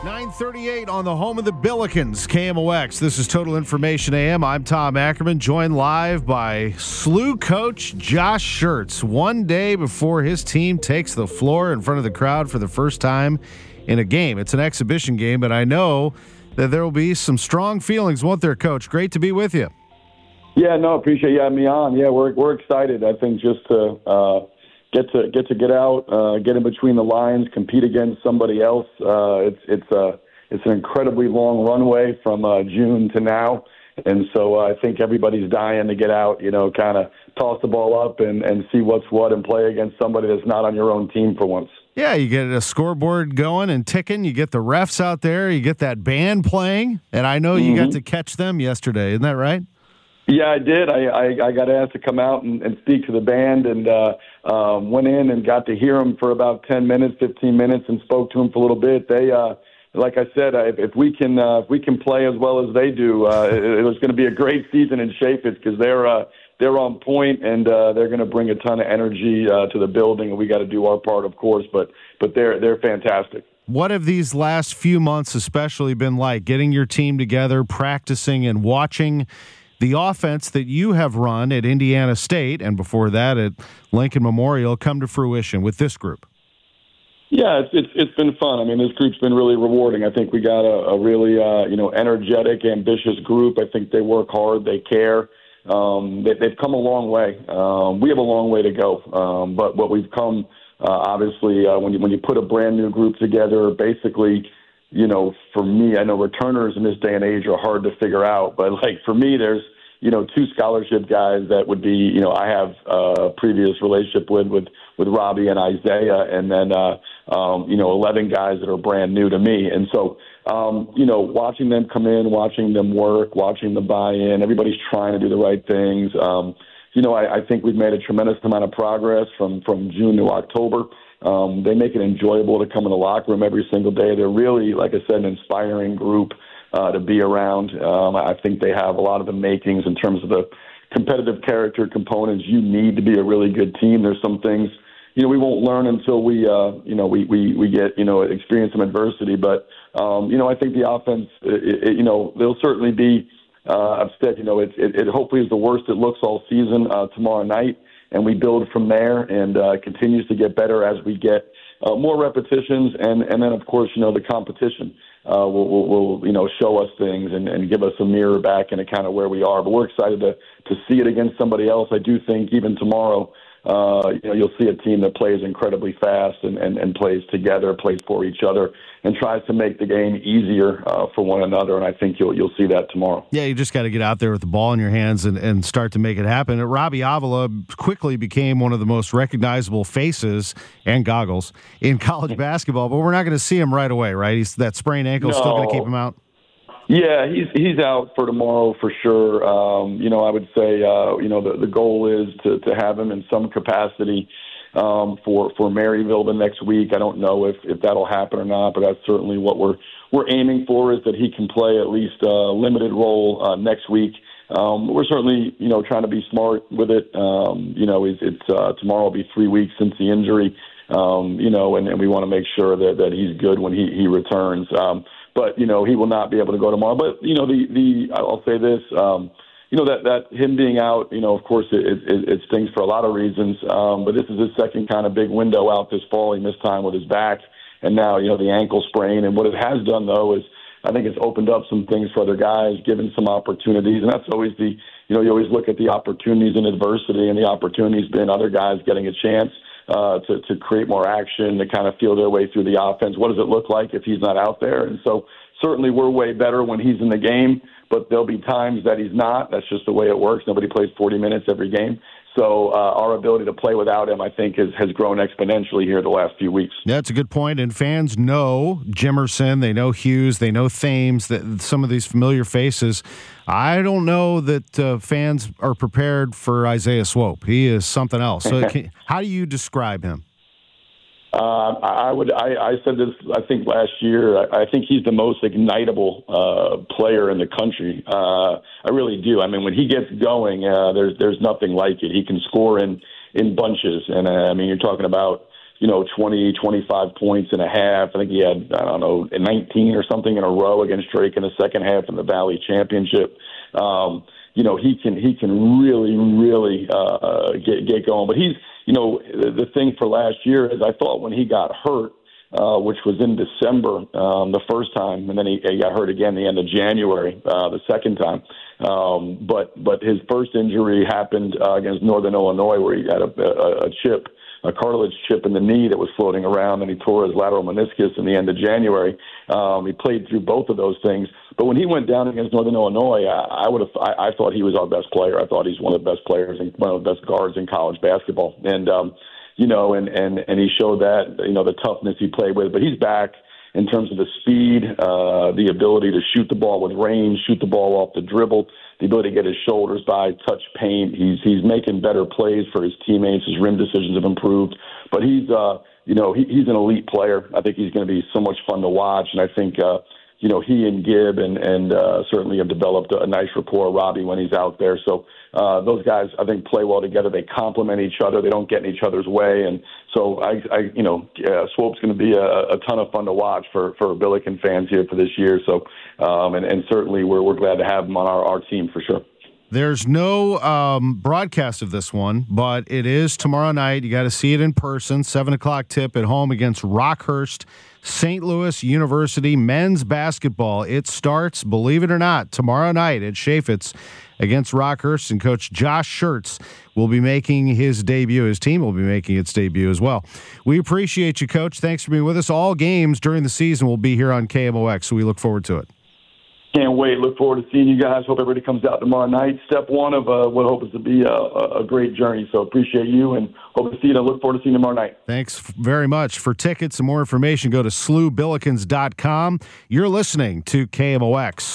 9:38 on the home of the Billikens, KMOX. This is Total Information AM. I'm Tom Ackerman, joined live by SLU coach Josh Schertz. One day before his team takes the floor in front of the crowd for the first time in a game. It's an exhibition game, but I know that there will be some strong feelings, won't there, Coach? Great to be with you. Yeah, no, appreciate you having me on. Yeah, we're excited. I think just to get out, get in between the lines, compete against somebody else. It's an incredibly long runway from June to now, and so I think everybody's dying to get out. Kind of toss the ball up and see what's what, and play against somebody that's not on your own team for once. Yeah, you get a scoreboard going and ticking. You get the refs out there. You get that band playing, and I know you got to catch them yesterday. Isn't that right? Yeah, I did. I got asked to come out and speak to the band, and went in and got to hear them for about 10 minutes, 15 minutes, and spoke to them for a little bit. They, like I said, if we can play as well as they do, it was going to be a great season in Chaffetz because they're on point, and they're going to bring a ton of energy to the building, and we got to do our part, of course. But they're fantastic. What have these last few months especially been like? Getting your team together, practicing, and watching the offense that you have run at Indiana State and before that at Lincoln Memorial come to fruition with this group? Yeah, it's been fun. I mean, this group's been really rewarding. I think we got a really energetic, ambitious group. I think they work hard, they care. They've come a long way. We have a long way to go, but what we've come, obviously, when you put a brand new group together, basically. For me, I know returners in this day and age are hard to figure out, but for me, there's, two scholarship guys that would be, I have a previous relationship with Robbie and Isaiah, and then, 11 guys that are brand new to me. And so, watching them come in, watching them work, watching them buy in, everybody's trying to do the right things. I think we've made a tremendous amount of progress from June to October. They make it enjoyable to come in the locker room every single day. They're really, like I said, an inspiring group to be around. I think they have a lot of the makings in terms of the competitive character components you need to be a really good team. There's some things, we won't learn until we get, experience some adversity. But, I think the offense, they'll certainly be upset. It hopefully is the worst it looks all season tomorrow night. And we build from there, and continues to get better as we get more repetitions, and then of course the competition will show us things and give us a mirror back into kind of where we are. But we're excited to see it against somebody else. I do think even tomorrow, you'll see a team that plays incredibly fast and plays together, plays for each other, and tries to make the game easier for one another. And I think you'll see that tomorrow. Yeah, you just got to get out there with the ball in your hands and start to make it happen. And Robbie Avila quickly became one of the most recognizable faces and goggles in college basketball, but we're not going to see him right away, right? That sprained ankle still going to keep him out? Yeah, he's out for tomorrow for sure. I would say, the goal is to have him in some capacity for Maryville the next week. I don't know if that'll happen or not, but that's certainly what we're aiming for, is that he can play at least a limited role next week. We're certainly, trying to be smart with it. It's tomorrow will be 3 weeks since the injury, and we want to make sure that he's good when he returns. But, he will not be able to go tomorrow. But, I'll say this, that him being out, of course, it stings for a lot of reasons. But this is his second kind of big window out this fall. He missed time with his back, and now, the ankle sprain. And what it has done, though, is I think it's opened up some things for other guys, given some opportunities. And that's always you always look at the opportunities in adversity, and the opportunities been other guys getting a chance to create more action, to kind of feel their way through the offense. What does it look like if he's not out there? And so certainly we're way better when he's in the game, but there'll be times that he's not. That's just the way it works. Nobody plays 40 minutes every game. So our ability to play without him, I think, has grown exponentially here the last few weeks. That's a good point. And fans know Jimerson, they know Hughes, they know Thames, that some of these familiar faces. I don't know that fans are prepared for Isaiah Swope. He is something else. So how do you describe him? I said this, I think, last year. I think he's the most ignitable player in the country. I really do. I mean, when he gets going, there's nothing like it. He can score in bunches, and you're talking about 20, 25 points in a half. I think he had, 19 or something in a row against Drake in the second half in the Valley Championship. He can really get going. But he's, the thing for last year is I thought when he got hurt, which was in December the first time, and then he got hurt again the end of January the second time. But his first injury happened against Northern Illinois, where he had a cartilage chip in the knee that was floating around, and he tore his lateral meniscus in the end of January. He played through both of those things. But when he went down against Northern Illinois, I thought he was our best player. I thought he's one of the best players and one of the best guards in college basketball. And he showed that, the toughness he played with. But he's back in terms of the speed, the ability to shoot the ball with range, shoot the ball off the dribble, the ability to get his shoulders by, touch paint. He's making better plays for his teammates. His rim decisions have improved. But he's an elite player. I think he's going to be so much fun to watch. And I think, he and Gibb and certainly have developed a nice rapport, Robbie, when he's out there. So those guys, I think, play well together. They complement each other. They don't get in each other's way. And so, Swope's going to be a ton of fun to watch for Billiken fans here for this year. So, and certainly we're glad to have him on our team for sure. There's no broadcast of this one, but it is tomorrow night. You got to see it in person. 7:00 tip at home against Rockhurst, St. Louis University men's basketball. It starts, believe it or not, tomorrow night at Chaffetz against Rockhurst, and Coach Josh Schertz will be making his debut. His team will be making its debut as well. We appreciate you, Coach. Thanks for being with us. All games during the season will be here on KMOX, so we look forward to it. Can't wait. Look forward to seeing you guys. Hope everybody comes out tomorrow night. Step one of what hopes to be a great journey. So appreciate you and hope to see you. Look forward to seeing you tomorrow night. Thanks very much. For tickets and more information, go to slewbillikens.com. You're listening to KMOX.